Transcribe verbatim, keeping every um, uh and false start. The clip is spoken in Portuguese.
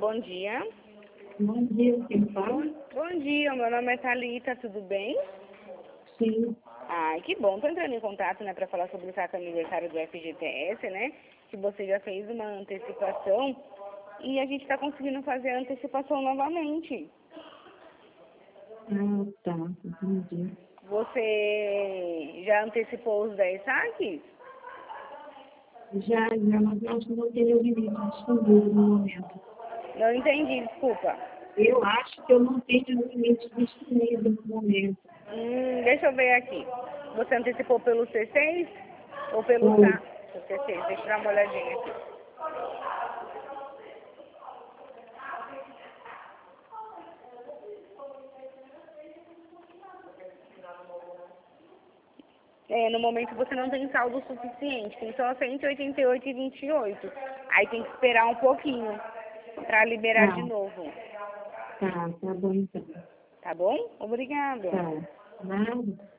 bom dia. Bom dia, quem fala? Bom dia, meu nome é Thalita, tudo bem? Sim. Ai, que bom. Tô entrando em contato, né, para falar sobre o saque aniversário do F G T S, né? Que você já fez uma antecipação e a gente está conseguindo fazer a antecipação novamente. Ah, tá, entendi. Você já antecipou os dez saques? Já, já, mas eu acho que não tenho limite disponível no momento. Não entendi, desculpa. Eu acho que eu não tenho limite disponível no momento. Hum, deixa eu ver aqui. Você antecipou pelo C seis ou pelo Ou, S A? C seis, deixa eu dar uma olhadinha aqui. É, no momento você não tem saldo suficiente, tem só cento e oitenta e oito e vinte e oito. Aí tem que esperar um pouquinho para liberar de tá, novo. tá, tá bom então. Tá bom? Obrigada. Tá, nada.